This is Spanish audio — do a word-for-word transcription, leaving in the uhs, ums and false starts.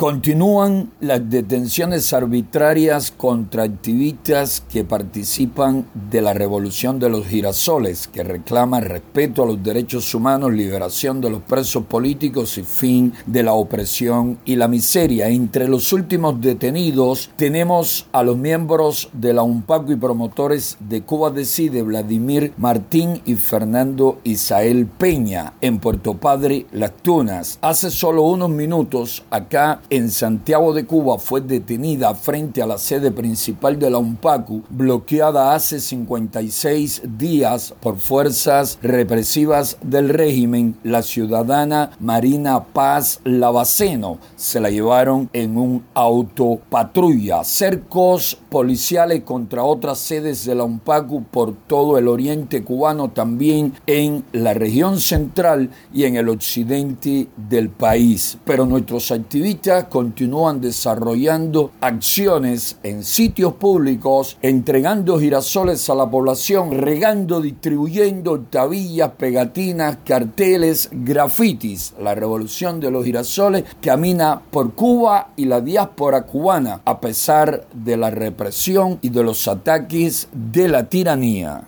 Continúan las detenciones arbitrarias contra activistas que participan de la Revolución de los Girasoles, que reclama respeto a los derechos humanos, liberación de los presos políticos y fin de la opresión y la miseria. Entre los últimos detenidos tenemos a los miembros de la UNPACU y promotores de Cuba Decide, Vladimir Martín y Fernando Isael Peña, en Puerto Padre, Las Tunas. Hace solo unos minutos, acá en Santiago de Cuba, fue detenida frente a la sede principal de la UNPACU, bloqueada hace cincuenta y seis días por fuerzas represivas del régimen, la ciudadana Marina Paz Lavaceno. Se la llevaron en un auto patrulla. Cercos policiales contra otras sedes de la UNPACU por todo el oriente cubano, también en la región central y en el occidente del país. Pero nuestros activistas continúan desarrollando acciones en sitios públicos, entregando girasoles a la población, regando, distribuyendo tablillas, pegatinas, carteles, grafitis. La revolución de los girasoles camina por Cuba y la diáspora cubana, a pesar de la represión y de los ataques de la tiranía.